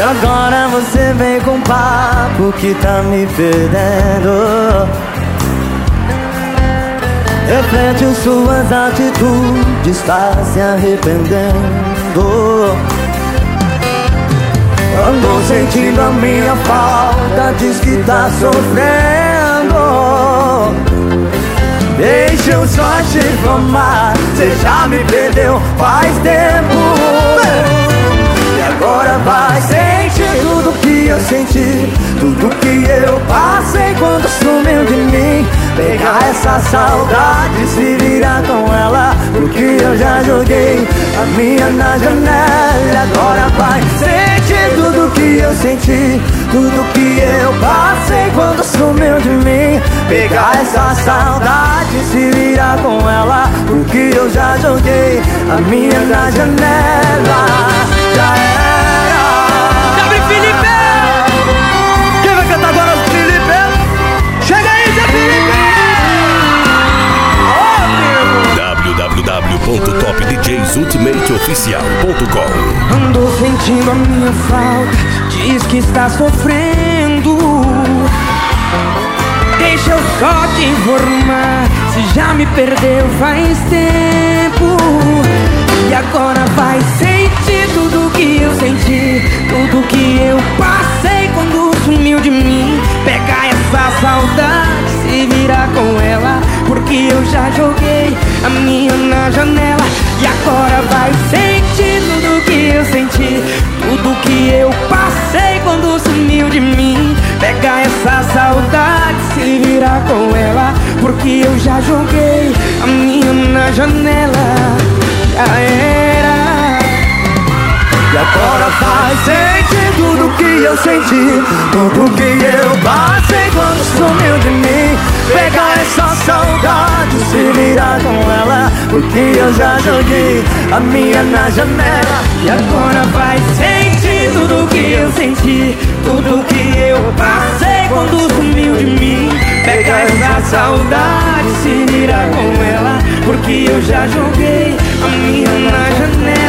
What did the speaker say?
agora você vem com papo que tá me perdendo. Reflete suas atitudes, tá se arrependendo. Andou sentindo a minha falta, diz que tá sofrendo. Deixa eu só te informar, cê já me perdeu faz tempo. E agora vai sentir tudo que eu senti, tudo que eu passei quando sumiu de mim. Pegar essa saudade, se virar com ela, porque eu já joguei a minha na janela. Agora vai sentir tudo que eu senti, tudo que eu passei quando sumiu de mim. Pegar essa saudade, se virar com ela, porque eu já joguei a minha na janela. Já era. Gabi Felipe! Quem vai cantar agora, Felipe? Chega aí, Zé Felipe! www.topdjsultimateoficial.com. Andou sentindo a minha falta, diz que está sofrendo. Deixa eu só te informar, se já me perdeu faz tempo. E agora vai sentir tudo que eu senti, tudo que eu passei quando sumiu de mim. Pegar essa saudade, se virar com ela, porque eu já joguei a minha na janela. E agora vai sentir tudo que eu senti, tudo que eu passei quando sumiu de mim. Pegar essa saudade, se virar com ela, porque eu já joguei a minha na janela. Já era. E agora vai sentir tudo que eu senti, tudo que eu passei quando sumiu de mim. Pegar essa saudade, se virar com ela, porque eu já joguei a minha na janela. E agora vai sentir tudo que eu senti, tudo que eu passei quando sumiu de mim. Pegar essa saudade, se virar com ela, porque eu já joguei a minha na janela.